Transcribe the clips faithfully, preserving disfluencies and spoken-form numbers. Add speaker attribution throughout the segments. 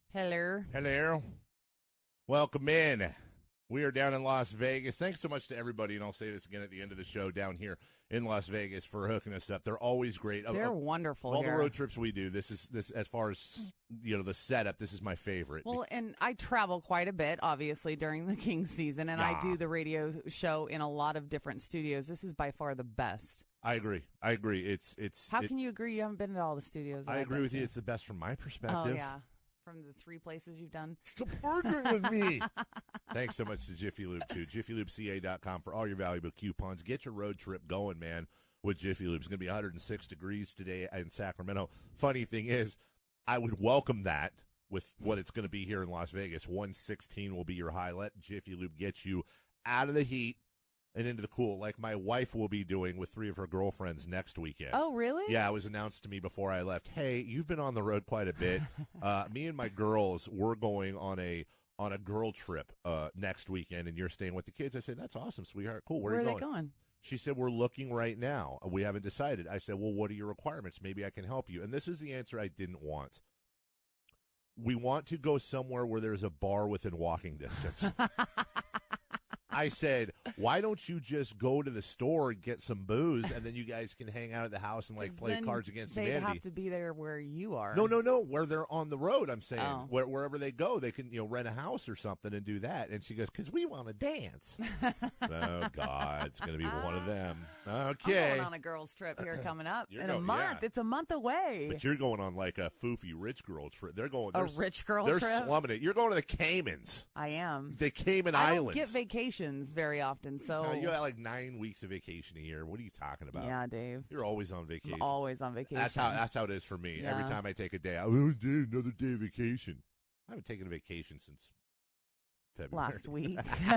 Speaker 1: Hello.
Speaker 2: Hello. Welcome in. We are down in Las Vegas. Thanks so much to everybody, and I'll say this again at the end of the show, down here in Las Vegas for hooking us up. They're always great.
Speaker 1: They're
Speaker 2: of,
Speaker 1: wonderful.
Speaker 2: Of all
Speaker 1: here.
Speaker 2: the road trips we do, this is this as far as you know the setup. This is my favorite.
Speaker 1: Well, and I travel quite a bit, obviously, during the Kings season, and
Speaker 2: nah.
Speaker 1: I do the radio show in a lot of different studios. This is by far the best.
Speaker 2: I agree. I agree. It's it's.
Speaker 1: How
Speaker 2: it,
Speaker 1: can you agree? You haven't been to all the studios.
Speaker 2: I
Speaker 1: I've
Speaker 2: agree
Speaker 1: been
Speaker 2: with
Speaker 1: to.
Speaker 2: you. It's the best from my perspective.
Speaker 1: Oh yeah, from the three places you've done.
Speaker 2: Stop arguing with me. Thanks so much to Jiffy Lube, too. Jiffy Lube C A dot com for all your valuable coupons. Get your road trip going, man, with Jiffy Lube. It's going to be one hundred six degrees today in Sacramento. Funny thing is, I would welcome that with what it's going to be here in Las Vegas. one sixteen will be your high. Let Jiffy Lube get you out of the heat and into the cool, like my wife will be doing with three of her girlfriends next weekend.
Speaker 1: Oh, really?
Speaker 2: Yeah, it was announced to me before I left. Hey, you've been on the road quite a bit. uh, me and my girls, we're going on a on a girl trip uh, next weekend, and you're staying with the kids. I said, that's awesome, sweetheart. Cool. Where,
Speaker 1: Where
Speaker 2: are you
Speaker 1: are they going?
Speaker 2: She said, we're looking right now. We haven't decided. I said, well, what are your requirements? Maybe I can help you. And this is the answer I didn't want. We want to go somewhere where there's a bar within walking distance. I said, why don't you just go to the store and get some booze, and then you guys can hang out at the house and, like, play
Speaker 1: Then
Speaker 2: Cards Against
Speaker 1: they'd
Speaker 2: Humanity.
Speaker 1: have to be there where you are.
Speaker 2: No, no, no. Where they're on the road, I'm saying.
Speaker 1: Oh.
Speaker 2: Where, wherever they go, they can, you know, rent a house or something and do that. And she goes, because we want to dance. Oh, God. It's going to be one of them. Okay.
Speaker 1: I'm going on a girls' trip here coming up
Speaker 2: You're
Speaker 1: in
Speaker 2: go-
Speaker 1: a month.
Speaker 2: yeah.
Speaker 1: It's a month away.
Speaker 2: But you're going on, like, a foofy rich girl trip. They're going.
Speaker 1: A
Speaker 2: They're,
Speaker 1: rich girl
Speaker 2: they're
Speaker 1: trip?
Speaker 2: slumming it. You're going to the Caymans.
Speaker 1: I am.
Speaker 2: The Cayman
Speaker 1: I
Speaker 2: Islands.
Speaker 1: don't get vacations very often, so.
Speaker 2: Uh, you got like nine weeks of vacation a year. What are you talking about?
Speaker 1: Yeah, Dave.
Speaker 2: You're always on vacation.
Speaker 1: I'm always on vacation.
Speaker 2: That's how that's how it is for me.
Speaker 1: Yeah.
Speaker 2: Every time I take a day, I oh, day, another day of vacation. I haven't taken a vacation since February.
Speaker 1: Last week.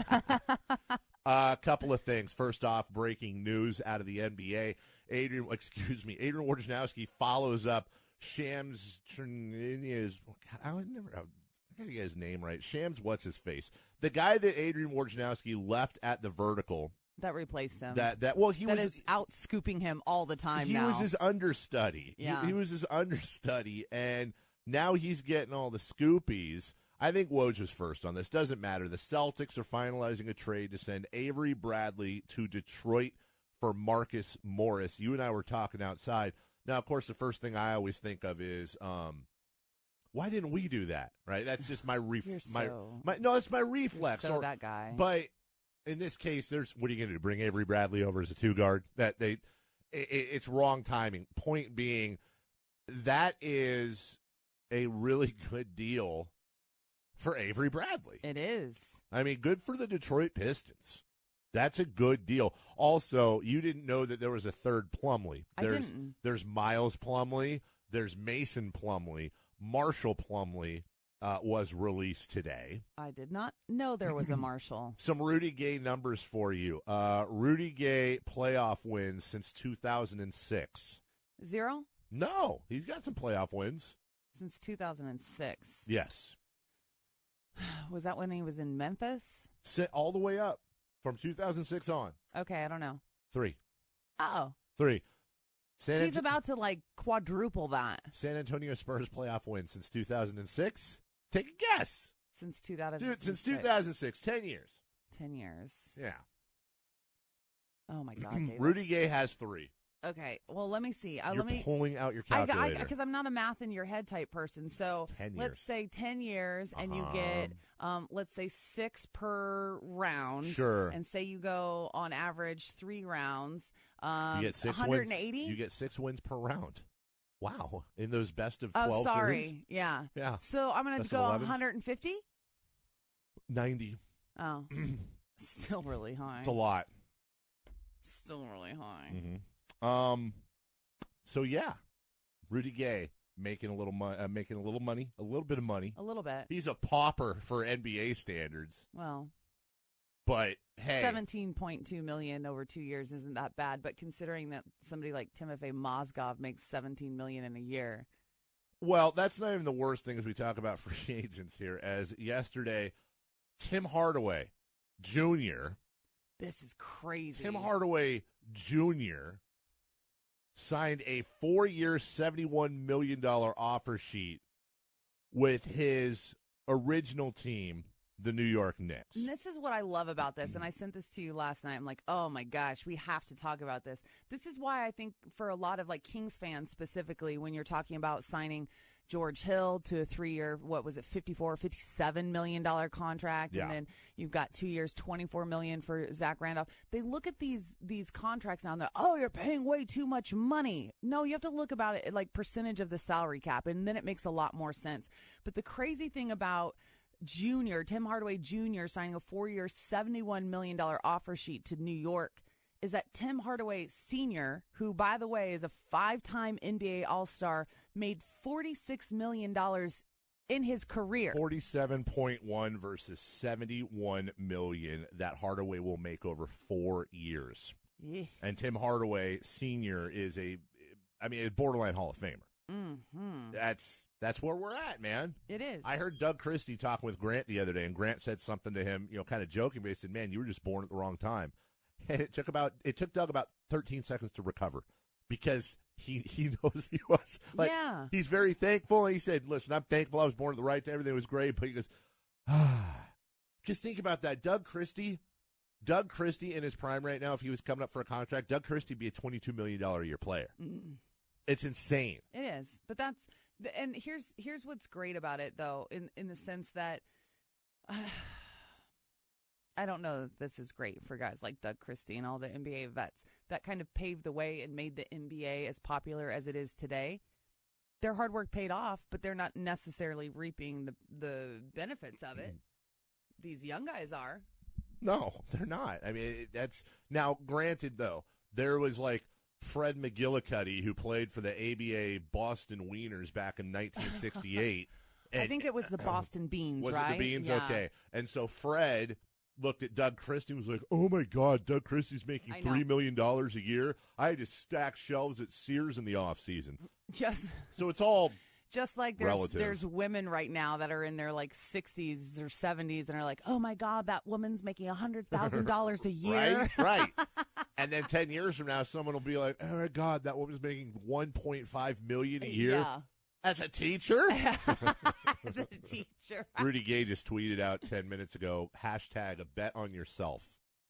Speaker 2: A uh, couple of things. First off, breaking news out of the N B A. Adrian, excuse me, Adrian Wojnarowski follows up Shams Charania's. I would never. I gotta get his name right. Shams, what's his face? The guy that Adrian Wojnarowski left at the Vertical.
Speaker 1: That replaced him.
Speaker 2: That that well, he
Speaker 1: that
Speaker 2: was
Speaker 1: is out scooping him all the time
Speaker 2: he
Speaker 1: now.
Speaker 2: was his understudy.
Speaker 1: Yeah.
Speaker 2: He, he was his understudy, and now he's getting all the scoopies. I think Woj was first on this. Doesn't matter. The Celtics are finalizing a trade to send Avery Bradley to Detroit for Marcus Morris. You and I were talking outside. Now, of course, the first thing I always think of is, um, why didn't we do that? Right? That's just my ref.
Speaker 1: You're
Speaker 2: my,
Speaker 1: so,
Speaker 2: my no, it's my reflex.
Speaker 1: You're so
Speaker 2: or,
Speaker 1: that guy.
Speaker 2: But in this case, there's what are you going to do? Bring Avery Bradley over as a two guard? That they, it, it's wrong timing. Point being, that is a really good deal for Avery Bradley.
Speaker 1: It is.
Speaker 2: I mean, good for the Detroit Pistons. That's a good deal. Also, you didn't know that there was a third Plumlee. There's,
Speaker 1: I didn't.
Speaker 2: There's Miles Plumlee. There's Mason Plumlee. Marshall Plumlee uh, was released today.
Speaker 1: I did not know there was a Marshall.
Speaker 2: Some Rudy Gay numbers for you. Uh, Rudy Gay playoff wins since two thousand six.
Speaker 1: Zero?
Speaker 2: No, he's got some playoff wins.
Speaker 1: Since two thousand six.
Speaker 2: Yes.
Speaker 1: Was that when he was in Memphis?
Speaker 2: Sit all the way up from two thousand six on.
Speaker 1: Okay, I don't know.
Speaker 2: Three.
Speaker 1: Oh.
Speaker 2: Three. San
Speaker 1: He's
Speaker 2: Ant-
Speaker 1: about to, like, quadruple that.
Speaker 2: San Antonio Spurs playoff win since two thousand six. Take a guess.
Speaker 1: Since two thousand six.
Speaker 2: Dude, since two thousand six. Ten years.
Speaker 1: Ten years.
Speaker 2: Yeah.
Speaker 1: Oh, my God, Dave.
Speaker 2: Rudy Gay has three.
Speaker 1: Okay, well, let me see. Uh,
Speaker 2: You're
Speaker 1: let me
Speaker 2: pulling out your
Speaker 1: I
Speaker 2: calculator.
Speaker 1: Because I'm not a math in your head type person. So
Speaker 2: ten years.
Speaker 1: let's say ten years, and you
Speaker 2: Uh-huh.
Speaker 1: get, um, let's say six per round.
Speaker 2: Sure.
Speaker 1: And say you go on average three rounds. Um,
Speaker 2: You get six
Speaker 1: one hundred eighty?
Speaker 2: wins. You get six wins per round. Wow. In those best of twelve
Speaker 1: Oh, sorry.
Speaker 2: series?
Speaker 1: Yeah.
Speaker 2: Yeah.
Speaker 1: So I'm going to
Speaker 2: Best of
Speaker 1: go
Speaker 2: eleven?
Speaker 1: one hundred fifty?
Speaker 2: ninety.
Speaker 1: Oh. Still really high.
Speaker 2: It's a lot.
Speaker 1: Still really high.
Speaker 2: Mm-hmm. Um. So yeah, Rudy Gay making a little money, uh, making a little money, a little bit of money.
Speaker 1: A little bit.
Speaker 2: He's a pauper for N B A standards.
Speaker 1: Well,
Speaker 2: but hey,
Speaker 1: seventeen point two million over two years isn't that bad. But considering that somebody like Timofey Mozgov makes seventeen million in a year.
Speaker 2: Well, that's not even the worst thing as we talk about free agents here. As yesterday, Tim Hardaway Junior
Speaker 1: This is crazy.
Speaker 2: Tim Hardaway Junior signed a four-year, seventy-one million dollars offer sheet with his original team, the New York Knicks.
Speaker 1: And this is what I love about this, and I sent this to you last night. I'm like, oh my gosh, we have to talk about this. This is why I think for a lot of like Kings fans specifically, when you're talking about signing George Hill to a three-year, what was it, fifty-four, fifty-seven million dollar contract,
Speaker 2: yeah.
Speaker 1: and then you've got two years, twenty-four million for Zach Randolph. They look at these these contracts now, and they're, oh, you're paying way too much money. No, you have to look about it like percentage of the salary cap, and then it makes a lot more sense. But the crazy thing about Junior, Tim Hardaway Junior signing a four-year, seventy-one million dollar offer sheet to New York is that Tim Hardaway Senior, who, by the way, is a five-time N B A All-Star, made forty-six million dollars in his career.
Speaker 2: forty-seven point one versus seventy-one million dollars that Hardaway will make over four years.
Speaker 1: Yeah.
Speaker 2: And Tim Hardaway Senior is a, I mean, a borderline Hall of Famer.
Speaker 1: Mm-hmm.
Speaker 2: That's that's where we're at, man.
Speaker 1: It is.
Speaker 2: I heard Doug Christie talking with Grant the other day, and Grant said something to him, you know, kind of joking, but he said, man, you were just born at the wrong time. And it took about it took Doug about thirteen seconds to recover because he, he knows he was like
Speaker 1: yeah.
Speaker 2: he's very thankful. And he said, listen, I'm thankful I was born at the right time. Everything was great. But he goes, ah. Just think about that. Doug Christie, Doug Christie in his prime right now, if he was coming up for a contract, Doug Christie would be a twenty-two million dollars a year player. Mm. It's insane.
Speaker 1: It is. But that's and here's here's what's great about it, though, in, in the sense that uh, I don't know if this is great for guys like Doug Christie and all the N B A vets that kind of paved the way and made the N B A as popular as it is today. Their hard work paid off, but they're not necessarily reaping the, the benefits of it. These young guys are.
Speaker 2: No, they're not. I mean, that's now granted, though, there was like Fred McGillicuddy who played for the A B A Boston Wieners back in nineteen sixty-eight.
Speaker 1: I
Speaker 2: and,
Speaker 1: think it was the Boston Beans,
Speaker 2: was
Speaker 1: right?
Speaker 2: Was it the Beans?
Speaker 1: Yeah.
Speaker 2: Okay. And so Fred looked at Doug Christie and was like, oh, my God, Doug Christie's making three million dollars a year. I had to stack shelves at Sears in the offseason.
Speaker 1: Just
Speaker 2: so it's all
Speaker 1: just like there's,
Speaker 2: relative.
Speaker 1: There's women right now that are in their like sixties or seventies and are like, oh, my God, that woman's making one hundred thousand dollars a year.
Speaker 2: Right, right. And then ten years from now, someone will be like, oh, my God, that woman's making one point five million dollars a year.
Speaker 1: Yeah.
Speaker 2: As a teacher?
Speaker 1: As a teacher.
Speaker 2: Rudy Gay just tweeted out ten minutes ago, hashtag a bet on yourself.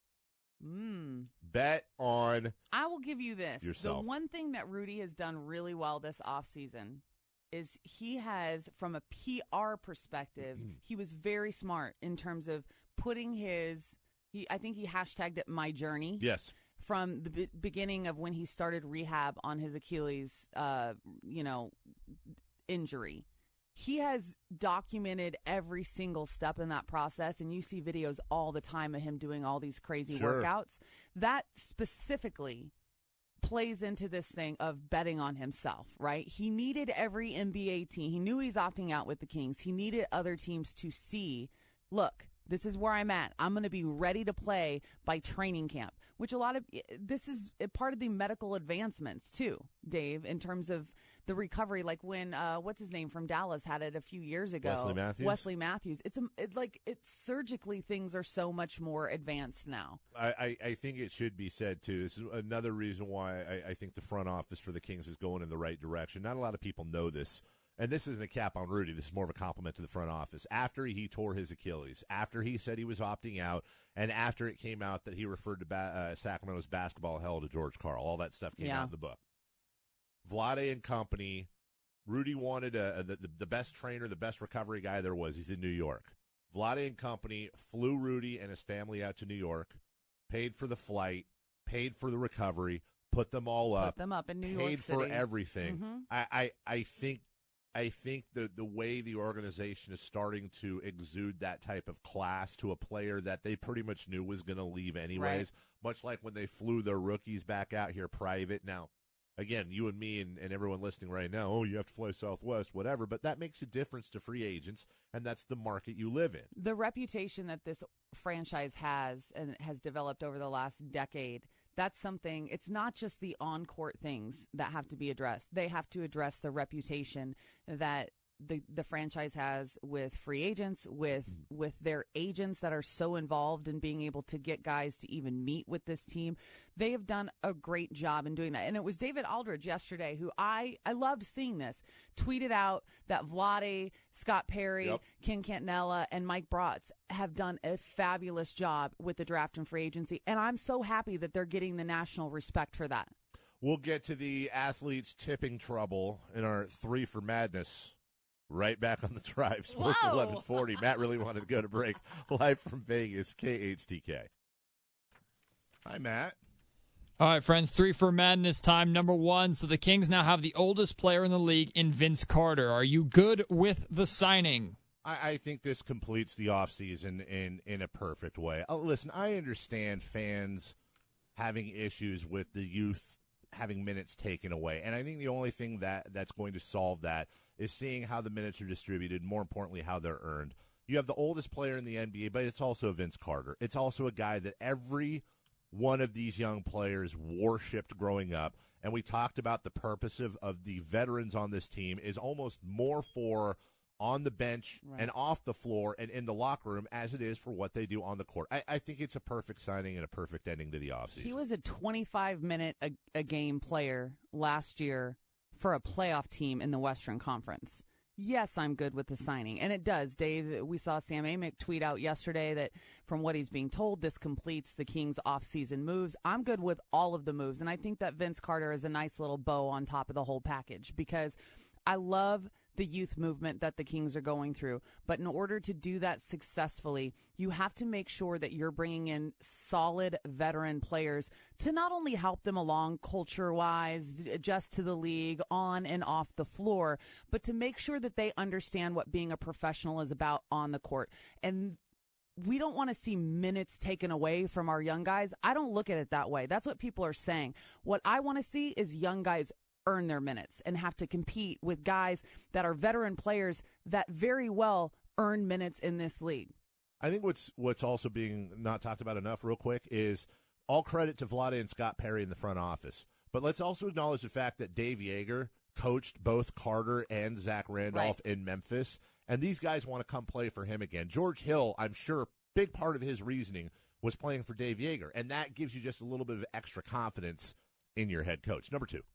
Speaker 1: Mm.
Speaker 2: Bet on
Speaker 1: I will give you this.
Speaker 2: yourself.
Speaker 1: The one thing that Rudy has done really well this offseason is he has, from a P R perspective, he was very smart in terms of putting his, he, I think he hashtagged it My Journey.
Speaker 2: Yes.
Speaker 1: From the be- beginning of when he started rehab on his Achilles, uh, you know, injury. He has documented every single step in that process, and you see videos all the time of him doing all these crazy
Speaker 2: Sure.
Speaker 1: workouts. That specifically plays into this thing of betting on himself, right? He needed every N B A team. He knew he's opting out with the Kings. He needed other teams to see, look, this is where I'm at. I'm going to be ready to play by training camp, which a lot of this is part of the medical advancements too, Dave, in terms of the recovery. Like when, uh, what's his name from Dallas had it a few years ago.
Speaker 2: Wesley Matthews.
Speaker 1: Wesley Matthews. It's a, it, like it's surgically things are so much more advanced now.
Speaker 2: I, I, I think it should be said, too. This is another reason why I, I think the front office for the Kings is going in the right direction. Not a lot of people know this. And this isn't a cap on Rudy. This is more of a compliment to the front office. After he tore his Achilles, after he said he was opting out, and after it came out that he referred to ba- uh, Sacramento's basketball hell to George Karl, all that stuff came
Speaker 1: Yeah.
Speaker 2: out in the book. Vlade and company, Rudy wanted a, a, the, the best trainer, the best recovery guy there was. He's in New York. Vlade and company flew Rudy and his family out to New York, paid for the flight, paid for the recovery, put them all up,
Speaker 1: Put them up in New
Speaker 2: paid
Speaker 1: York
Speaker 2: for
Speaker 1: City.
Speaker 2: everything.
Speaker 1: Mm-hmm.
Speaker 2: I, I, I think I think the the way the organization is starting to exude that type of class to a player that they pretty much knew was going to leave anyways,
Speaker 1: Right.
Speaker 2: much like when they flew their rookies back out here private. Now, again, you and me and, and everyone listening right now, oh, you have to fly Southwest, whatever, but that makes a difference to free agents, and that's the market you live in.
Speaker 1: The reputation that this franchise has and has developed over the last decade, that's something, it's not just the on-court things that have to be addressed. They have to address the reputation that the the franchise has with free agents, with with their agents that are so involved in being able to get guys to even meet with this team. They have done a great job in doing that. And it was David Aldridge yesterday who I, I loved seeing this, tweeted out that Vlade, Scott Perry, yep. Ken Cantanella, and Mike Bratz have done a fabulous job with the draft and free agency. And I'm so happy that they're getting the national respect for that.
Speaker 2: We'll get to the athletes tipping trouble in our three for madness right back on the drive. Sports Whoa. eleven forty. Matt really wanted to go to break. Live from Vegas, K H T K. Hi, Matt.
Speaker 3: All right, friends, three for madness time. Number one, so the Kings now have the oldest player in the league in Vince Carter. Are you good with the signing?
Speaker 2: I, I think this completes the offseason in, in a perfect way. Oh, listen, I understand fans having issues with the youth having minutes taken away, and I think the only thing that, that's going to solve that is seeing how the minutes are distributed, more importantly, how they're earned. You have the oldest player in the N B A, but it's also Vince Carter. It's also a guy that every one of these young players worshipped growing up, and we talked about the purpose of, of the veterans on this team is almost more for on the bench right. and off the floor and in the locker room as it is for what they do on the court. I, I think it's a perfect signing and a perfect ending to the offseason.
Speaker 1: He was a twenty-five minute a, a game player last year for a playoff team in the Western Conference. Yes, I'm good with the signing. And it does, Dave. We saw Sam Amick tweet out yesterday that from what he's being told, this completes the Kings' offseason moves. I'm good with all of the moves. And I think that Vince Carter is a nice little bow on top of the whole package because I love the youth movement that the Kings are going through. But in order to do that successfully, you have to make sure that you're bringing in solid veteran players to not only help them along culture-wise, adjust to the league, on and off the floor, but to make sure that they understand what being a professional is about on the court. And we don't want to see minutes taken away from our young guys. I don't look at it that way. That's what people are saying. What I want to see is young guys earn their minutes and have to compete with guys that are veteran players that very well earn minutes in this league.
Speaker 2: I think what's what's also being not talked about enough real quick is all credit to Vlade and Scott Perry in the front office. But let's also acknowledge the fact that Dave Yeager coached both Carter and Zach Randolph right. in Memphis, and these guys want to come play for him again. George Hill, I'm sure, big part of his reasoning was playing for Dave Yeager, and that gives you just a little bit of extra confidence in your head coach. Number two.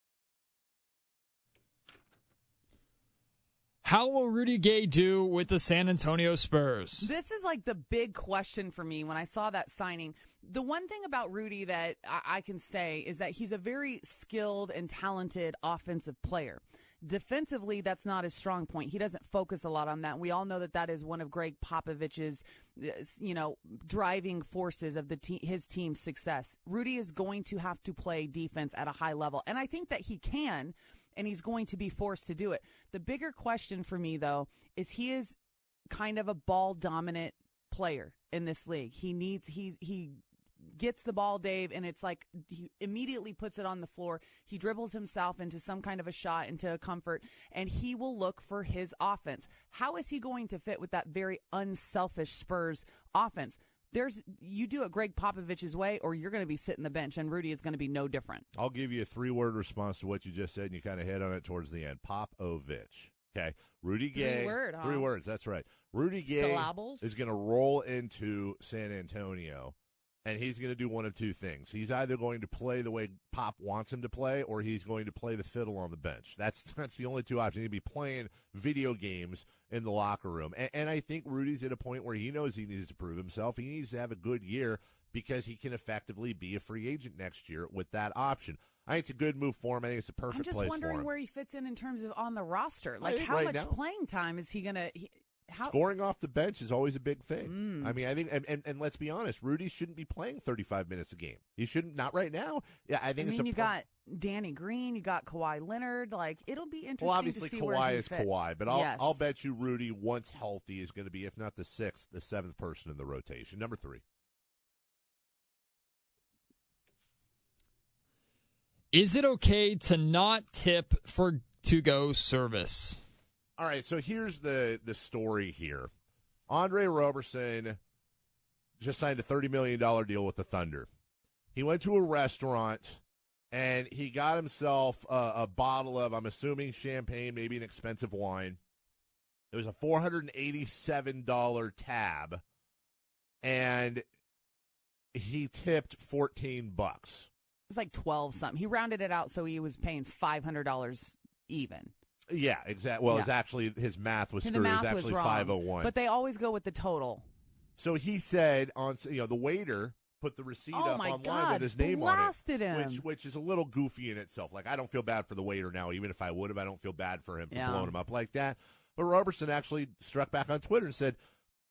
Speaker 3: How will Rudy Gay do with the San Antonio Spurs?
Speaker 1: This is like the big question for me when I saw that signing. The one thing about Rudy that I, I can say is that he's a very skilled and talented offensive player. Defensively, that's not his strong point. He doesn't focus a lot on that. We all know that that is one of Greg Popovich's, you know, driving forces of the te- his team's success. Rudy is going to have to play defense at a high level, and I think that he can, and he's going to be forced to do it. The bigger question for me, though, is he is kind of a ball-dominant player in this league. He needs he he gets the ball, Dave, and it's like he immediately puts it on the floor. He dribbles himself into some kind of a shot, into a comfort, and he will look for his offense. How is he going to fit with that very unselfish Spurs offense? There's you do it Greg Popovich's way, or you're going to be sitting the bench, and Rudy is going to be no different.
Speaker 2: I'll give you a three-word response to what you just said, and you kind of hit on it towards the end. Popovich. Okay, Rudy Gay.
Speaker 1: Three word, huh?
Speaker 2: Three words. That's right. Rudy Gay
Speaker 1: Syllables?
Speaker 2: is going to roll into San Antonio, and he's going to do one of two things. He's either going to play the way Pop wants him to play, or he's going to play the fiddle on the bench. That's that's the only two options. He'll be playing video games in the locker room. And, and I think Rudy's at a point where he knows he needs to prove himself. He needs to have a good year because he can effectively be a free agent next year with that option. I think it's a good move for him. I think it's a perfect place for him.
Speaker 1: I'm just wondering where he fits in in terms of on the roster. Like, how
Speaker 2: right
Speaker 1: much
Speaker 2: now,
Speaker 1: playing time is he going to How?
Speaker 2: Scoring off the bench is always a big thing.
Speaker 1: Mm.
Speaker 2: I mean, I think, and, and, and let's be honest, Rudy shouldn't be playing thirty-five minutes a game. He shouldn't, not right now. Yeah, I think.
Speaker 1: I
Speaker 2: it's
Speaker 1: mean,
Speaker 2: a
Speaker 1: you
Speaker 2: pro-
Speaker 1: got Danny Green, you got Kawhi Leonard. Like, it'll be interesting.
Speaker 2: Well, obviously,
Speaker 1: to see
Speaker 2: Kawhi
Speaker 1: where he
Speaker 2: is
Speaker 1: fits.
Speaker 2: Kawhi, but I'll
Speaker 1: yes.
Speaker 2: I'll bet you Rudy, once healthy, is going to be, if not the sixth, the seventh person in the rotation. Number three.
Speaker 3: Is it okay to not tip for to-go service?
Speaker 2: All right, so here's the, the story here. Andre Roberson just signed a thirty million dollars deal with the Thunder. He went to a restaurant, and he got himself a, a bottle of, I'm assuming, champagne, maybe an expensive wine. It was a four hundred eighty-seven dollars tab, and he tipped fourteen bucks.
Speaker 1: It was like twelve something. He rounded it out so he was paying five hundred dollars even.
Speaker 2: Yeah, exactly. Well,
Speaker 1: Yeah.
Speaker 2: it's actually his math was
Speaker 1: And
Speaker 2: screwed.
Speaker 1: the
Speaker 2: It was
Speaker 1: math was
Speaker 2: actually
Speaker 1: wrong.
Speaker 2: five oh one.
Speaker 1: But they always go with the total.
Speaker 2: So he said on, you know, the waiter put the receipt
Speaker 1: Oh
Speaker 2: up
Speaker 1: my
Speaker 2: online
Speaker 1: God,
Speaker 2: with his name
Speaker 1: blasted
Speaker 2: on it,
Speaker 1: him.
Speaker 2: which which is a little goofy in itself. Like, I don't feel bad for the waiter now, even if I would have. I don't feel bad for him for
Speaker 1: Yeah.
Speaker 2: blowing him up like that. But Robertson actually struck back on Twitter and said,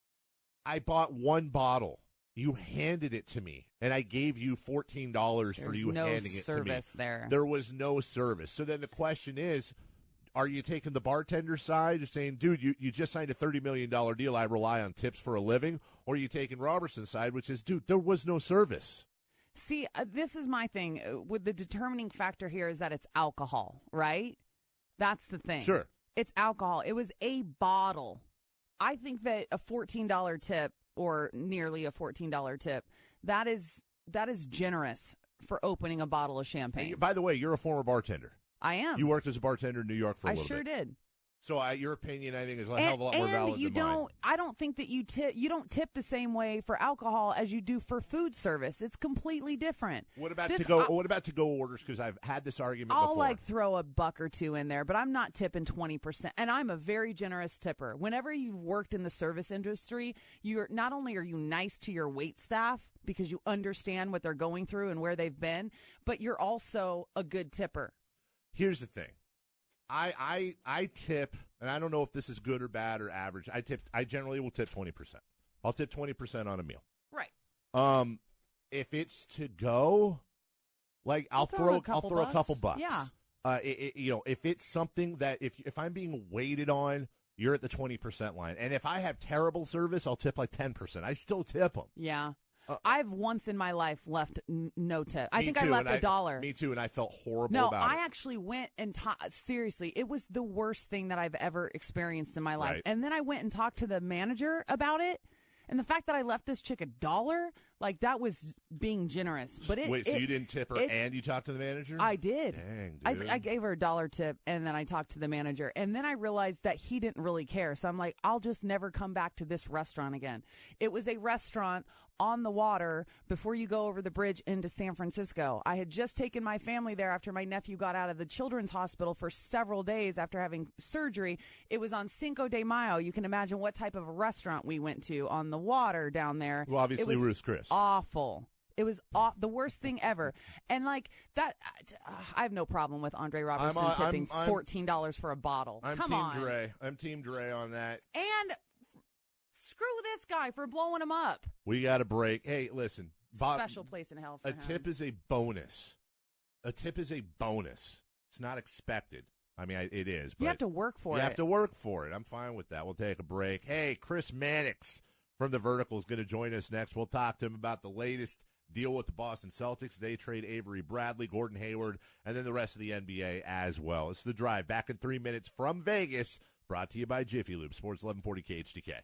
Speaker 2: I bought one bottle. You handed it to me, and I gave you fourteen dollars for
Speaker 1: There's
Speaker 2: you
Speaker 1: no
Speaker 2: handing it to me.
Speaker 1: service there.
Speaker 2: There was no service. So then the question is, are you taking the bartender side, saying, dude, you, you just signed a thirty million dollars deal, I rely on tips for a living? Or are you taking Robertson's side, which is, dude, there was no service?
Speaker 1: See, uh, this is my thing. Uh, With the determining factor here is that it's alcohol, right? That's the thing.
Speaker 2: Sure.
Speaker 1: It's alcohol. It was a bottle. I think that a fourteen dollars tip or nearly a fourteen dollars tip, that is that is generous for opening a bottle of champagne.
Speaker 2: Hey, by the way, you're a former bartender.
Speaker 1: I am.
Speaker 2: You worked as a bartender in New York for a
Speaker 1: I
Speaker 2: little
Speaker 1: sure
Speaker 2: bit.
Speaker 1: did.
Speaker 2: So uh, your opinion, I think, is a
Speaker 1: And,
Speaker 2: hell of a lot more
Speaker 1: and
Speaker 2: valid
Speaker 1: you
Speaker 2: than
Speaker 1: don't.
Speaker 2: mine.
Speaker 1: I don't think that you tip. You don't tip the same way for alcohol as you do for food service. It's completely different.
Speaker 2: What about
Speaker 1: This-
Speaker 2: to go?
Speaker 1: I-
Speaker 2: what about to go orders? Because I've had this argument
Speaker 1: I'll
Speaker 2: before.
Speaker 1: like throw a buck or two in there, but I'm not tipping twenty percent. And I'm a very generous tipper. Whenever you've worked in the service industry, you're not only are you nice to your wait staff because you understand what they're going through and where they've been, but you're also a good tipper.
Speaker 2: Here's the thing. I, I I tip, and I don't know if this is good or bad or average. I tip. I generally will tip twenty percent. I'll tip twenty percent on a meal.
Speaker 1: Right.
Speaker 2: Um, if it's to go, like I'll
Speaker 1: I'll throw
Speaker 2: throw,
Speaker 1: a couple
Speaker 2: I'll throw
Speaker 1: bucks.
Speaker 2: a couple bucks.
Speaker 1: Yeah.
Speaker 2: Uh, it, it, you know, if it's something that if if I'm being waited on, you're at the twenty percent line. And if I have terrible service, I'll tip like ten percent. I still tip them.
Speaker 1: Yeah.
Speaker 2: Uh,
Speaker 1: I've once in my life left n- no tip. I
Speaker 2: Me
Speaker 1: think
Speaker 2: too,
Speaker 1: I left
Speaker 2: and
Speaker 1: a dollar.
Speaker 2: Me too, and I felt horrible
Speaker 1: No,
Speaker 2: about
Speaker 1: I
Speaker 2: it.
Speaker 1: actually went and ta- seriously, it was the worst thing that I've ever experienced in my life.
Speaker 2: Right.
Speaker 1: And then I went and talked to the manager about it. And the fact that I left this chick a dollar, like that was being generous. But it,
Speaker 2: Wait, so
Speaker 1: it-
Speaker 2: you didn't tip her
Speaker 1: it-
Speaker 2: and you talked to the manager?
Speaker 1: I did.
Speaker 2: Dang,
Speaker 1: I,
Speaker 2: dude.
Speaker 1: I gave her a dollar tip, and then I talked to the manager, and then I realized that he didn't really care. So I'm like, I'll just never come back to this restaurant again. It was a restaurant on the water before you go over the bridge into San Francisco. I had just taken my family there after my nephew got out of the children's hospital for several days after having surgery. It was on Cinco de Mayo. You can imagine what type of a restaurant we went to on the water down there.
Speaker 2: Well, obviously,
Speaker 1: it was
Speaker 2: Ruth's Chris.
Speaker 1: awful. It was aw- the worst thing ever. And like that, uh, I have no problem with Andre Robertson
Speaker 2: I'm, uh,
Speaker 1: tipping
Speaker 2: I'm- I'm-
Speaker 1: fourteen dollars for a bottle.
Speaker 2: I'm
Speaker 1: Come
Speaker 2: Team
Speaker 1: on.
Speaker 2: Dre. I'm Team Dre on that.
Speaker 1: And screw this guy for blowing him up.
Speaker 2: We got a break. Hey, listen. Bob,
Speaker 1: Special place in hell for
Speaker 2: a
Speaker 1: him.
Speaker 2: tip is a bonus. A tip is a bonus. It's not expected. I mean, I, it is. But
Speaker 1: You have to work for
Speaker 2: you
Speaker 1: it.
Speaker 2: have to work for it. I'm fine with that. We'll take a break. Hey, Chris Mannix from The Vertical is going to join us next. We'll talk to him about the latest deal with the Boston Celtics. They trade Avery Bradley, Gordon Hayward, and then the rest of the N B A as well. It's The Drive, back in three minutes from Vegas, brought to you by Jiffy Lube, Sports eleven forty K H D K.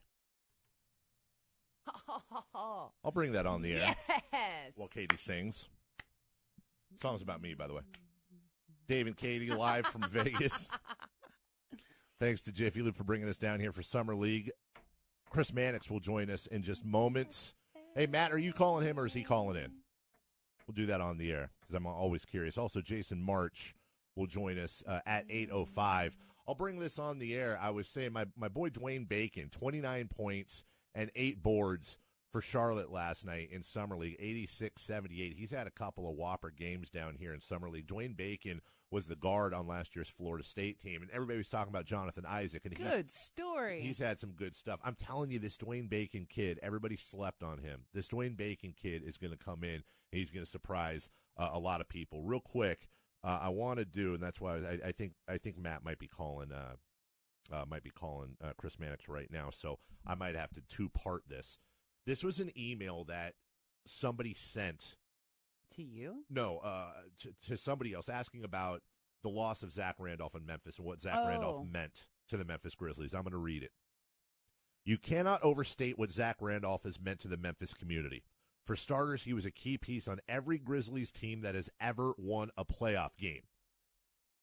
Speaker 2: I'll bring that on the air.
Speaker 1: Yes.
Speaker 2: While Katie sings. Song's about me, by the way. Dave and Katie live from Vegas. Thanks to Jiffy Lube for bringing us down here for Summer League. Chris Mannix will join us in just moments. Hey, Matt, are you calling him or is he calling in? We'll do that on the air because I'm always curious. Also, Jason March will join us uh, at eight oh five. I'll bring this on the air. I was saying my, my boy Dwayne Bacon, twenty-nine points and eight boards for Charlotte last night in Summer League, eighty-six seventy-eight. He's had a couple of whopper games down here in Summer League. Dwayne Bacon was the guard on last year's Florida State team, and everybody was talking about Jonathan Isaac. And he's,
Speaker 1: Good story.
Speaker 2: He's had some good stuff. I'm telling you, this Dwayne Bacon kid, everybody slept on him. This Dwayne Bacon kid is going to come in, and he's going to surprise uh, a lot of people. Real quick, uh, I want to do, and that's why I, I think I think Matt might be calling uh, uh, might be calling uh, Chris Mannix right now, so I might have to two-part this. This was an email that somebody sent.
Speaker 1: To you?
Speaker 2: No, uh, to, to somebody else asking about the loss of Zach Randolph in Memphis and what Zach
Speaker 1: Oh.
Speaker 2: Randolph meant to the Memphis Grizzlies. I'm going to read it. You cannot overstate what Zach Randolph has meant to the Memphis community. For starters, he was a key piece on every Grizzlies team that has ever won a playoff game.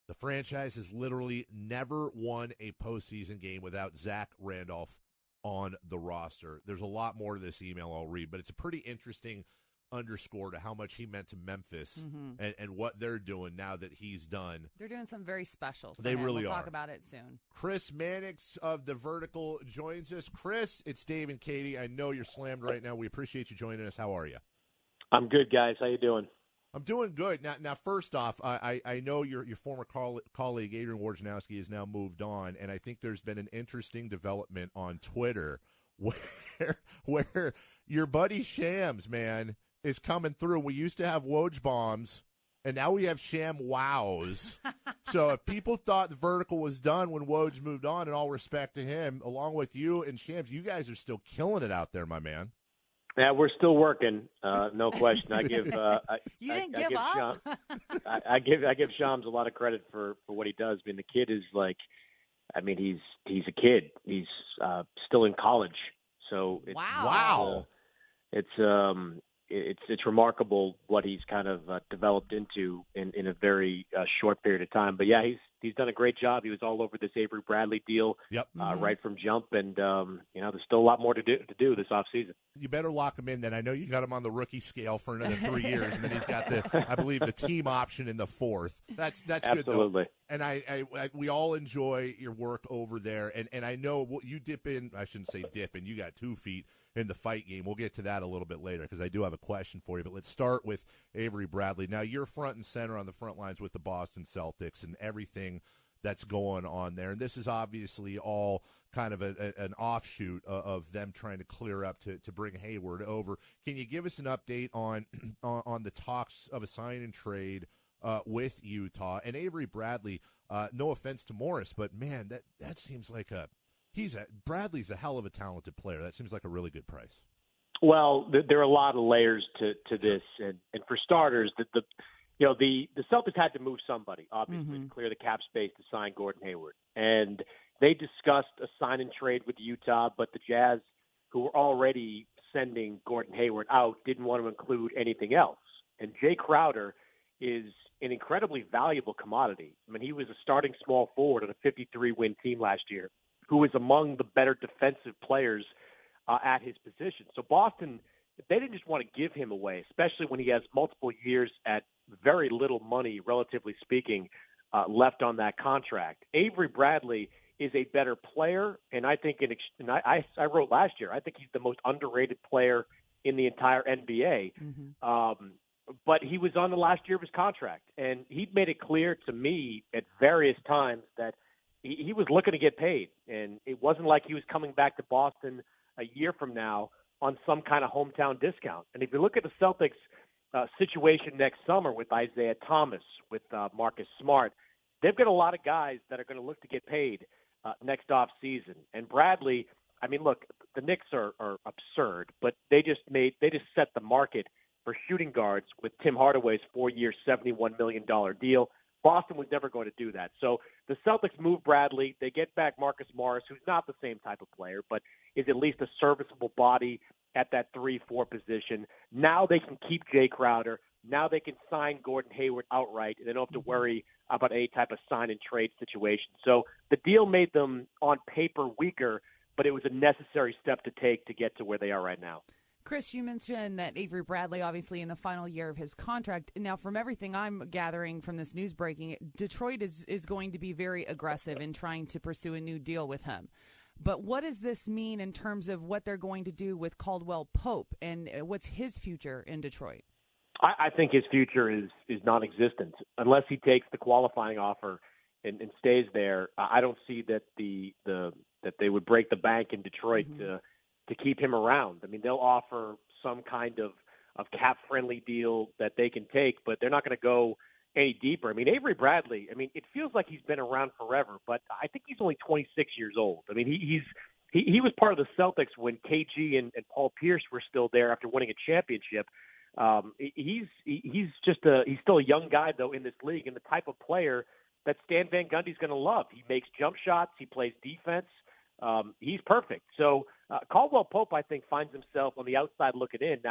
Speaker 2: The franchise has literally never won a postseason game without Zach Randolph on the roster. There's a lot more to this email I'll read, but it's a pretty interesting underscore to how much he meant to Memphis
Speaker 1: mm-hmm.
Speaker 2: and, and what they're doing now that he's done.
Speaker 1: They're doing something very special.
Speaker 2: They
Speaker 1: him.
Speaker 2: really
Speaker 1: we'll
Speaker 2: are.
Speaker 1: Talk about it soon.
Speaker 2: Chris Mannix of The Vertical joins us. Chris, it's Dave and Katie. I know you're slammed right now. We appreciate you joining us. How are you?
Speaker 4: I'm good, guys. How you doing?
Speaker 2: I'm doing good. Now, now first off, I, I, I know your your former coll- colleague, Adrian Wojnarowski, has now moved on, and I think there's been an interesting development on Twitter where, where your buddy Shams, man, is coming through. We used to have Woj bombs, and now we have Sham wows. So if people thought the Vertical was done when Woj moved on, in all respect to him, along with you and Shams, you guys are still killing it out there, my man.
Speaker 4: Yeah, we're still working, uh, no question. I give uh, I,
Speaker 1: you didn't
Speaker 4: I,
Speaker 1: give
Speaker 4: I give
Speaker 1: up.
Speaker 4: Shams, I, I give I give Shams a lot of credit for, for what he does. I mean, the kid is like, I mean, he's he's a kid. He's uh, still in college, so it's,
Speaker 1: wow,
Speaker 2: wow,
Speaker 4: uh, it's um it's it's remarkable what he's kind of uh, developed into in, in a very uh, short period of time. But yeah, he's he's done a great job. He was all over this Avery Bradley deal,
Speaker 2: yep,
Speaker 4: uh,
Speaker 1: mm-hmm.
Speaker 4: right from jump, and um, you know, there's still a lot more to do to do this offseason.
Speaker 2: You better lock him in. Then I know you got him on the rookie scale for another three years, and then he's got the, I believe, the team option in the fourth. That's that's
Speaker 4: Absolutely.
Speaker 2: good though. And I, I, I, we all enjoy your work over there, and and I know what you dip in. I shouldn't say dip in. You got two feet in the fight game. We'll get to that a little bit later because I do have a question for you. But let's start with Avery Bradley. Now you're front and center on the front lines with the Boston Celtics and everything that's going on there. And this is obviously all kind of a, a, an offshoot of, of them trying to clear up to, to bring Hayward over. Can you give us an update on on, on the talks of a sign and trade uh, with Utah? And Avery Bradley, uh, no offense to Morris, but man, that, that seems like a he's a Bradley's a hell of a talented player. That seems like a really good price.
Speaker 4: Well, th- there are a lot of layers to, to this, and, and for starters, the, the you know the, the Celtics had to move somebody, obviously,
Speaker 1: mm-hmm.
Speaker 4: to clear the cap space to sign Gordon Hayward, and they discussed a sign and trade with Utah, but the Jazz, who were already sending Gordon Hayward out, didn't want to include anything else. And Jay Crowder is an incredibly valuable commodity. I mean, he was a starting small forward on a fifty-three win team last year, who was among the better defensive players uh, at his position. So Boston, they didn't just want to give him away, especially when he has multiple years at very little money, relatively speaking, uh, left on that contract. Avery Bradley is a better player, and I think, in, and I, I wrote last year, I think he's the most underrated player in the entire N B A.
Speaker 1: Mm-hmm.
Speaker 4: Um, but he was on the last year of his contract, and he'd made it clear to me at various times that he, he was looking to get paid, and it wasn't like he was coming back to Boston a year from now on some kind of hometown discount. And if you look at the Celtics uh, situation next summer with Isaiah Thomas, with uh, Marcus Smart, they've got a lot of guys that are going to look to get paid uh, next off season. And Bradley, I mean, look, the Knicks are, are absurd, but they just made they just set the market for shooting guards with Tim Hardaway's four-year, seventy-one million dollars deal. Boston was never going to do that. So the Celtics move Bradley. They get back Marcus Morris, who's not the same type of player, but is at least a serviceable body at that three four position. Now they can keep Jay Crowder. Now they can sign Gordon Hayward outright, and they don't have to worry about any type of sign-and-trade situation. So the deal made them, on paper, weaker, but it was a necessary step to take to get to where they are right now.
Speaker 1: Chris, you mentioned that Avery Bradley, obviously in the final year of his contract. Now, from everything I'm gathering from this news breaking, Detroit is, is going to be very aggressive in trying to pursue a new deal with him. But what does this mean in terms of what they're going to do with Caldwell Pope, and what's his future in Detroit?
Speaker 4: I, I think his future is, is non-existent. Unless he takes the qualifying offer and, and stays there, I don't see that the, the that they would break the bank in Detroit mm-hmm. to to keep him around. I mean, they'll offer some kind of, of cap-friendly deal that they can take, but they're not going to go any deeper. I mean, Avery Bradley, I mean, it feels like he's been around forever, but I think he's only twenty-six years old. I mean, he, he's he, he was part of the Celtics when K G and, and Paul Pierce were still there after winning a championship. Um, he's he's just a he's still a young guy, though, in this league, and the type of player that Stan Van Gundy's going to love. He makes jump shots. He plays defense. Um, he's perfect. So uh, Caldwell Pope, I think, finds himself on the outside looking in. Now,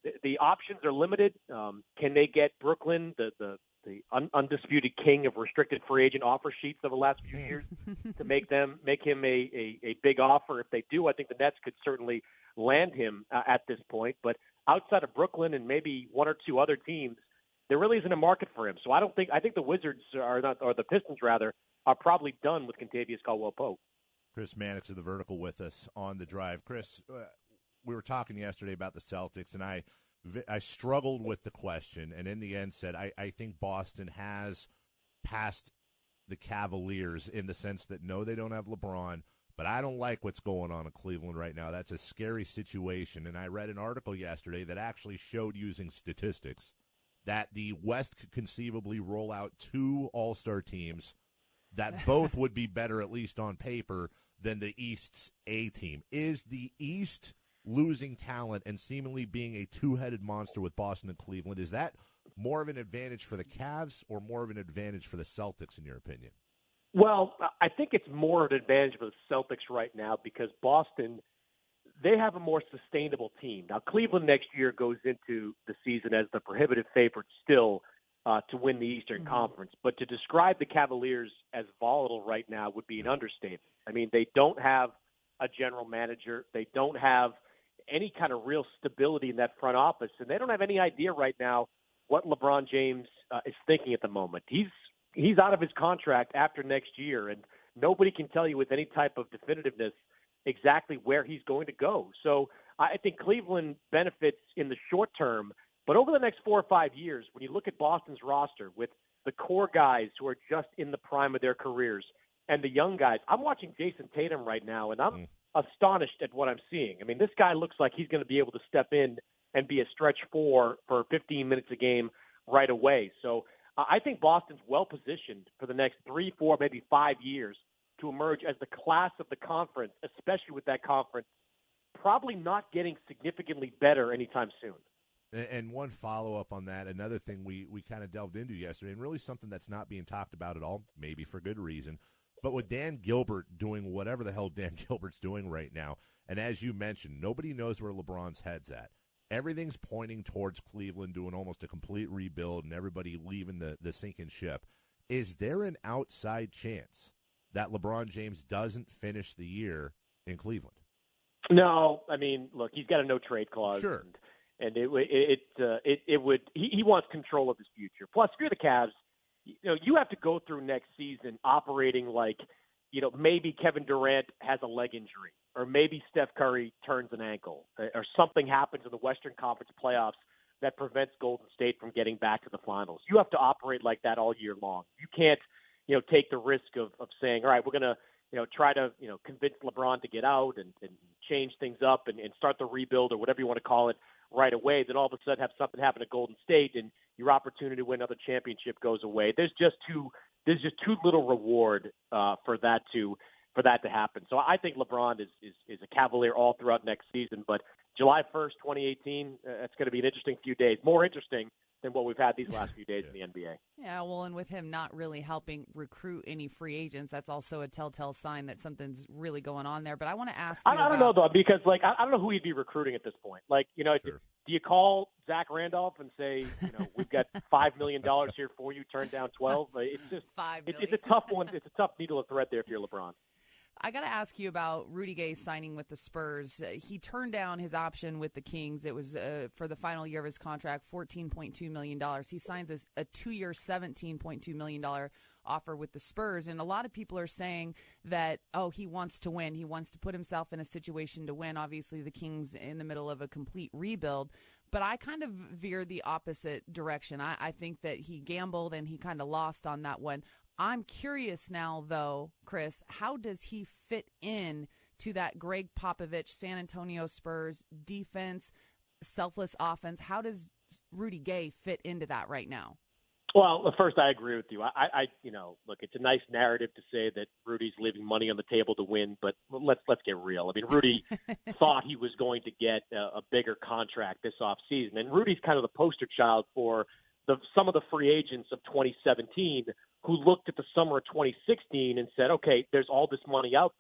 Speaker 4: the, the options are limited. Um, can they get Brooklyn, the the the un- undisputed king of restricted free agent offer sheets of the last few years, to make them make him a, a, a big offer? If they do, I think the Nets could certainly land him uh, at this point. But outside of Brooklyn and maybe one or two other teams, there really isn't a market for him. So I don't think I think the Wizards are not, or the Pistons rather, are probably done with Kentavious Caldwell-Pope.
Speaker 2: Chris Mannix of The Vertical with us on the drive. Chris, uh, we were talking yesterday about the Celtics, and I I struggled with the question, and in the end said I, I think Boston has passed the Cavaliers in the sense that, no, they don't have LeBron, but I don't like what's going on in Cleveland right now. That's a scary situation, and I read an article yesterday that actually showed, using statistics, that the West could conceivably roll out two all-star teams that both would be better, at least on paper, than the East's A team. Is the East losing talent and seemingly being a two-headed monster with Boston and Cleveland, is that more of an advantage for the Cavs or more of an advantage for the Celtics, in your opinion?
Speaker 4: Well, I think it's more of an advantage for the Celtics right now because Boston, they have a more sustainable team. Now, Cleveland next year goes into the season as the prohibitive favorite still uh, to win the Eastern mm-hmm. Conference. But to describe the Cavaliers as volatile right now would be an understatement. I mean, they don't have a general manager. They don't have any kind of real stability in that front office, and they don't have any idea right now what LeBron James uh, is thinking at the moment. He's he's out of his contract after next year, and nobody can tell you with any type of definitiveness exactly where he's going to go. So I think Cleveland benefits in the short term, but over the next four or five years, when you look at Boston's roster with the core guys who are just in the prime of their careers and the young guys, I'm watching Jason Tatum right now, and I'm mm. astonished at what I'm seeing. I mean, this guy looks like he's going to be able to step in and be a stretch four for fifteen minutes a game right away. So uh, I think Boston's well-positioned for the next three, four, maybe five years to emerge as the class of the conference, especially with that conference probably not getting significantly better anytime soon.
Speaker 2: And one follow-up on that, another thing we, we kind of delved into yesterday, and really something that's not being talked about at all, maybe for good reason, but with Dan Gilbert doing whatever the hell Dan Gilbert's doing right now, and as you mentioned, nobody knows where LeBron's head's at. Everything's pointing towards Cleveland doing almost a complete rebuild and everybody leaving the, the sinking ship. Is there an outside chance that LeBron James doesn't finish the year in Cleveland?
Speaker 4: No. I mean, look, he's got a no-trade clause.
Speaker 2: Sure.
Speaker 4: And, and it, it, uh, it, it would he, – he wants control of his future. Plus, if you're the Cavs, you know, you have to go through next season operating like, you know, maybe Kevin Durant has a leg injury or maybe Steph Curry turns an ankle or something happens in the Western Conference playoffs that prevents Golden State from getting back to the finals. You have to operate like that all year long. You can't, you know, take the risk of, of saying, all right, we're going to, you know, try to, you know, convince LeBron to get out and, and change things up and, and start the rebuild or whatever you want to call it right away. Then all of a sudden have something happen at Golden State and your opportunity to win another championship goes away. There's just too there's just too little reward uh, for that to for that to happen. So I think LeBron is is, is a Cavalier all throughout next season. But July first, twenty eighteen, uh, it's going to be an interesting few days, more interesting than what we've had these last few days in the N B A.
Speaker 1: Yeah, well, and with him not really helping recruit any free agents, that's also a telltale sign that something's really going on there. But I want to ask you
Speaker 4: I, I don't
Speaker 1: about...
Speaker 4: know, though, because, like, I, I don't know who he'd be recruiting at this point. Like, you know,
Speaker 2: sure.
Speaker 4: do you call Zach Randolph and say, you know, we've got five million dollars here for you, turn down twelve? It's just
Speaker 1: Five
Speaker 4: it's,
Speaker 1: million.
Speaker 4: it's a tough one. It's a tough needle to thread there if you're LeBron.
Speaker 1: I got to ask you about Rudy Gay signing with the Spurs. Uh, he turned down his option with the Kings. It was uh, for the final year of his contract, fourteen point two million dollars. He signs a, a two-year, seventeen point two million dollars offer with the Spurs. And a lot of people are saying that, oh, he wants to win. He wants to put himself in a situation to win. Obviously, the Kings in the middle of a complete rebuild. But I kind of veer the opposite direction. I, I think that he gambled and he kind of lost on that one. I'm curious now, though, Chris, how does he fit in to that Greg Popovich, San Antonio Spurs defense, selfless offense? How does Rudy Gay fit into that right now?
Speaker 4: Well, first, I agree with you. I, I, you know, look, it's a nice narrative to say that Rudy's leaving money on the table to win, but let's let's get real. I mean, Rudy thought he was going to get a, a bigger contract this offseason, and Rudy's kind of the poster child for the some of the free agents of twenty seventeen who looked at the summer of twenty sixteen and said, okay, there's all this money out there.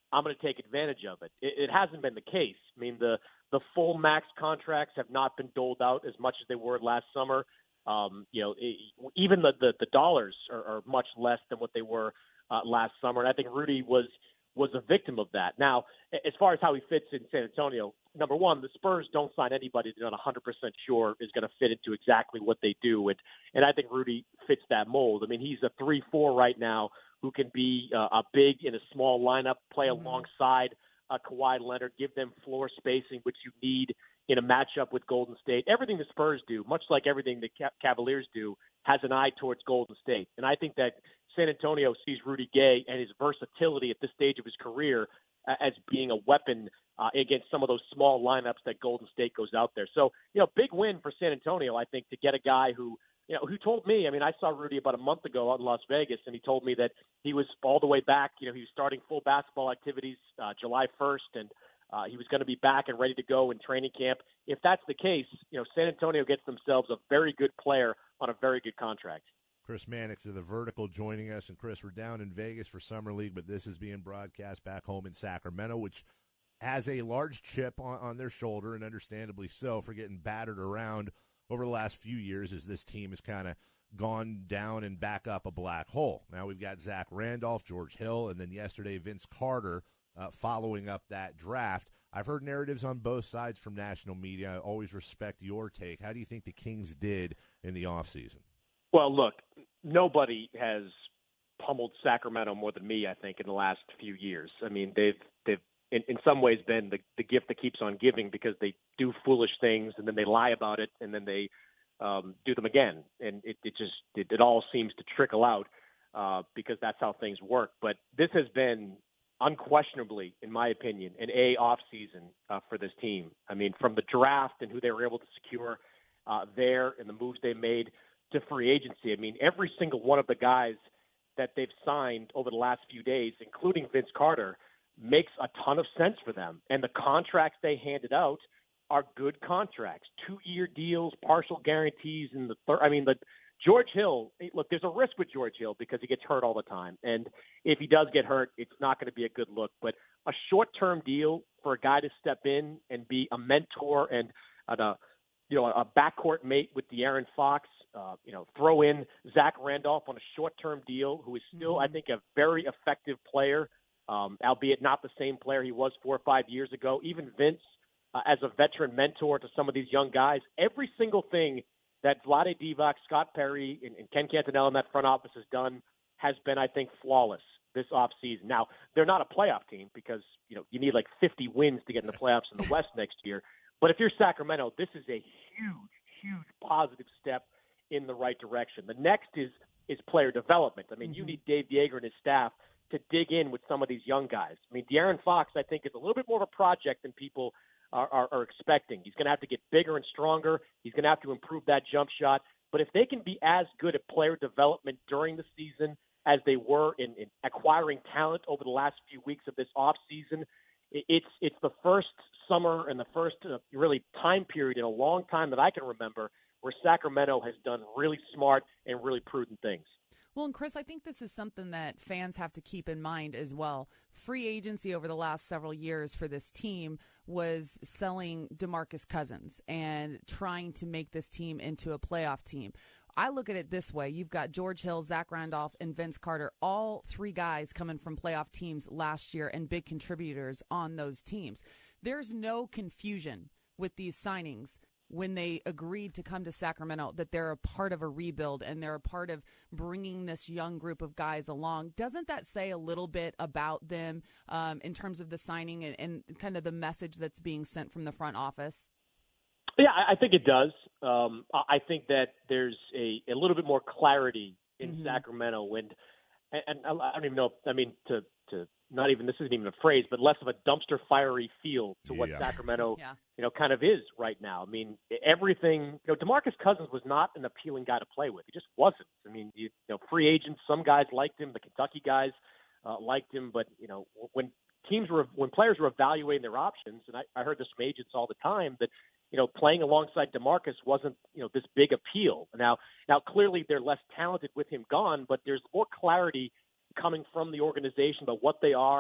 Speaker 4: I'm going to take advantage of it. it. It hasn't been the case. I mean, the the full max contracts have not been doled out as much as they were last summer. Um, you know, it, even the, the, the dollars are, are much less than what they were uh, last summer. And I think Rudy was was a victim of that. Now, as far as how he fits in San Antonio, number one, the Spurs don't sign anybody they're not one hundred percent sure is going to fit into exactly what they do. And, and I think Rudy fits that mold. I mean, he's a three four right now who can be uh, a big in a small lineup, play mm-hmm. alongside uh, Kawhi Leonard, give them floor spacing, which you need in a matchup with Golden State. Everything the Spurs do, much like everything the Cavaliers do, has an eye towards Golden State. And I think that San Antonio sees Rudy Gay and his versatility at this stage of his career uh, as being a weapon uh, against some of those small lineups that Golden State goes out there. So, you know, big win for San Antonio, I think, to get a guy who, you know, who told me, I mean, I saw Rudy about a month ago out in Las Vegas, and he told me that he was all the way back. You know, he was starting full basketball activities uh, July first, and uh, he was going to be back and ready to go in training camp. If that's the case, you know, San Antonio gets themselves a very good player on a very good contract.
Speaker 2: Chris Mannix of The Vertical joining us. And, Chris, we're down in Vegas for Summer League, but this is being broadcast back home in Sacramento, which has a large chip on, on their shoulder, and understandably so, for getting battered around over the last few years as this team has kind of gone down and back up a black hole. Now we've got Zach Randolph, George Hill, and then yesterday Vince Carter uh, following up that draft. I've heard narratives on both sides from national media. I always respect your take. How do you think the Kings did in the offseason?
Speaker 4: Well, look, nobody has pummeled Sacramento more than me, I think, in the last few years. I mean, they've they've in, in some ways been the, the gift that keeps on giving, because they do foolish things and then they lie about it and then they um, do them again. And it, it just it, it all seems to trickle out uh, because that's how things work. But this has been unquestionably, in my opinion, an A off season uh, for this team. I mean, from the draft and who they were able to secure uh, there and the moves they made to free agency. I mean, every single one of the guys that they've signed over the last few days, including Vince Carter, makes a ton of sense for them. And the contracts they handed out are good contracts, two-year deals, partial guarantees. And the third, I mean, the George Hill, look, there's a risk with George Hill because he gets hurt all the time. And if he does get hurt, it's not going to be a good look. But a short-term deal for a guy to step in and be a mentor and a, you know, a backcourt mate with De'Aaron Fox, uh, you know, throw in Zach Randolph on a short-term deal, who is still, mm-hmm. I think, a very effective player, um, albeit not the same player he was four or five years ago. Even Vince, uh, as a veteran mentor to some of these young guys, every single thing that Vlade Divac, Scott Perry, and, and Ken Cantanella in that front office has done has been, I think, flawless this offseason. Now, they're not a playoff team because, you know, you need like fifty wins to get in the playoffs in the West next year. But if you're Sacramento, this is a huge, huge positive step in the right direction. The next is is player development. I mean, mm-hmm. you need Dave Yeager and his staff to dig in with some of these young guys. I mean, De'Aaron Fox, I think, is a little bit more of a project than people are, are, are expecting. He's going to have to get bigger and stronger. He's going to have to improve that jump shot. But if they can be as good at player development during the season as they were in, in acquiring talent over the last few weeks of this offseason, it's it's the first summer and the first uh, really time period in a long time that I can remember where Sacramento has done really smart and really prudent things.
Speaker 1: Well, and Chris, I think this is something that fans have to keep in mind as well. Free agency over the last several years for this team was selling DeMarcus Cousins and trying to make this team into a playoff team. I look at it this way. You've got George Hill, Zach Randolph, and Vince Carter, all three guys coming from playoff teams last year and big contributors on those teams. There's no confusion with these signings when they agreed to come to Sacramento that they're a part of a rebuild and they're a part of bringing this young group of guys along. Doesn't that say a little bit about them um, in terms of the signing and, and kind of the message that's being sent from the front office?
Speaker 4: Yeah, I think it does. Um, I think that there's a, a little bit more clarity in mm-hmm. Sacramento, and and I don't even know. If, I mean, to to not even this isn't even a phrase, but less of a dumpster fiery feel to what yeah. Sacramento, yeah. you know, kind of is right now. I mean, everything. You know, DeMarcus Cousins was not an appealing guy to play with. He just wasn't. I mean, you, you know, free agents. Some guys liked him. The Kentucky guys uh, liked him, but you know, when teams were when players were evaluating their options, and I, I heard this from agents all the time that. You know, playing alongside DeMarcus wasn't, you know, this big appeal. Now, now clearly they're less talented with him gone, but there's more clarity coming from the organization about what they are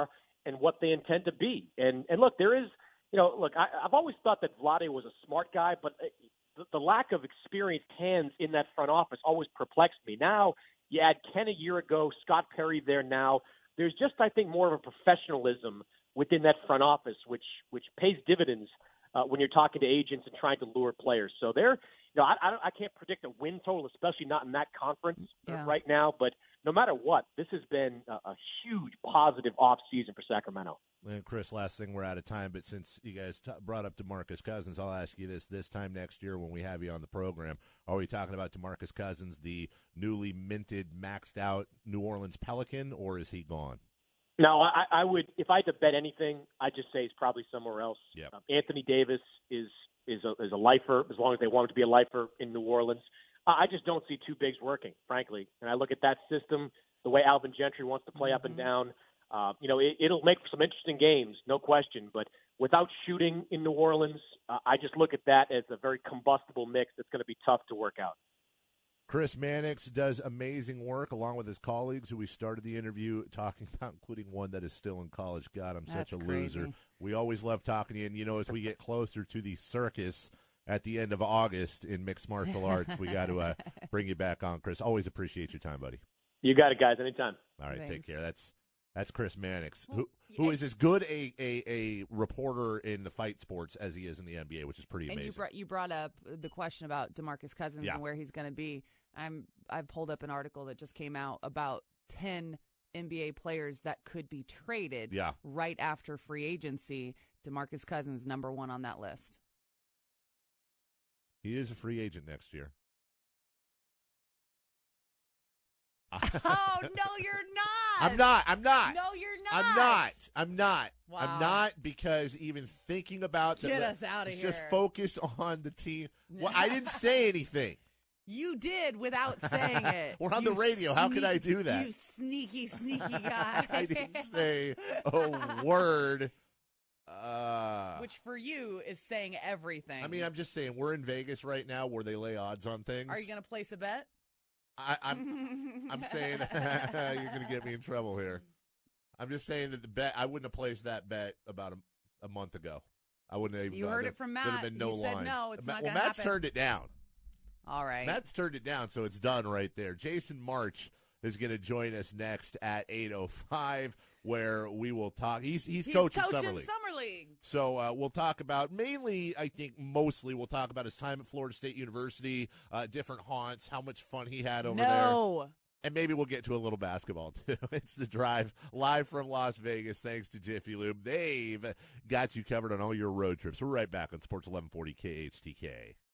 Speaker 4: and what they intend to be. And and look, there is, you know, look, I, I've always thought that Vlade was a smart guy, but the, the lack of experienced hands in that front office always perplexed me. Now you add Ken a year ago, Scott Perry there now. There's just, I think, more of a professionalism within that front office, which which pays dividends uh, when you're talking to agents and trying to lure players. So they're, you know, I I, don't, I can't predict a win total, especially not in that conference
Speaker 1: yeah.
Speaker 4: right now. But no matter what, this has been a, a huge positive offseason for Sacramento.
Speaker 2: And Chris, last thing, we're out of time, but since you guys t- brought up DeMarcus Cousins, I'll ask you this: this time next year when we have you on the program, are we talking about DeMarcus Cousins, the newly minted, maxed out New Orleans Pelican, or is he gone?
Speaker 4: No, I, I would. If I had to bet anything, I'd just say he's probably somewhere else.
Speaker 2: Yep.
Speaker 4: Um, Anthony Davis is is a, is a lifer as long as they want him to be a lifer in New Orleans. I just don't see two bigs working, frankly. And I look at that system, the way Alvin Gentry wants to play mm-hmm. up and down. Uh, you know, it, it'll make for some interesting games, no question. But without shooting in New Orleans, uh, I just look at that as a very combustible mix that's going to be tough to work out.
Speaker 2: Chris Mannix does amazing work along with his colleagues who we started the interview talking about, including one that is still in college. God, I'm
Speaker 1: That's
Speaker 2: such a
Speaker 1: crazy.
Speaker 2: loser. We always love talking to you. And, you know, as we get closer to the circus at the end of August in mixed martial arts, we got to uh, bring you back on, Chris. Always appreciate your time, buddy.
Speaker 4: You got it, guys. Anytime.
Speaker 2: All right,
Speaker 1: Thanks.
Speaker 2: take care. That's that's Chris Mannix,
Speaker 1: Well,
Speaker 2: who who is as good a, a, a reporter in the fight sports as he is in the N B A, which is pretty
Speaker 1: and
Speaker 2: amazing.
Speaker 1: you brought you brought up the question about DeMarcus Cousins
Speaker 2: Yeah.
Speaker 1: and where he's going to be. I'm I've pulled up an article that just came out about ten N B A players that could be traded
Speaker 2: Yeah.
Speaker 1: right after free agency. DeMarcus Cousins number one on that list.
Speaker 2: He is a free agent next year.
Speaker 1: Oh, no, you're not.
Speaker 2: I'm not. I'm not.
Speaker 1: No, you're not.
Speaker 2: I'm not. I'm not.
Speaker 1: Wow.
Speaker 2: I'm not because even thinking about
Speaker 1: Get
Speaker 2: the,
Speaker 1: us outta
Speaker 2: let's just
Speaker 1: here.
Speaker 2: focus on the team. Well, I didn't say anything.
Speaker 1: You did without saying it.
Speaker 2: We're on
Speaker 1: You
Speaker 2: the radio. How could I do that?
Speaker 1: You sneaky, sneaky guy.
Speaker 2: I didn't say a word. Uh,
Speaker 1: Which for you is saying everything.
Speaker 2: I mean, I'm just saying we're in Vegas right now where they lay odds on things.
Speaker 1: Are you going to place a bet?
Speaker 2: I, I'm I'm saying you're going to get me in trouble here. I'm just saying that the bet, I wouldn't have placed that bet about a, a month ago. I wouldn't have even.
Speaker 1: You heard it from Matt.
Speaker 2: Would have been no
Speaker 1: he said
Speaker 2: line.
Speaker 1: no, it's
Speaker 2: Matt,
Speaker 1: not
Speaker 2: well,
Speaker 1: going to
Speaker 2: Matt's
Speaker 1: happen.
Speaker 2: turned it down.
Speaker 1: All right.
Speaker 2: Matt's turned it down, so it's done right there. Jason March is going to join us next at eight oh five, where we will talk. He's he's,
Speaker 1: He's
Speaker 2: coaching,
Speaker 1: coaching
Speaker 2: Summer League.
Speaker 1: Summer League.
Speaker 2: So uh, we'll talk about mainly, I think mostly, we'll talk about his time at Florida State University, uh, different haunts, how much fun he had over there.
Speaker 1: No.
Speaker 2: And maybe we'll get to a little basketball, too. It's The Drive, live from Las Vegas, thanks to Jiffy Lube. They've got you covered on all your road trips. We're right back on Sports eleven forty K H T K.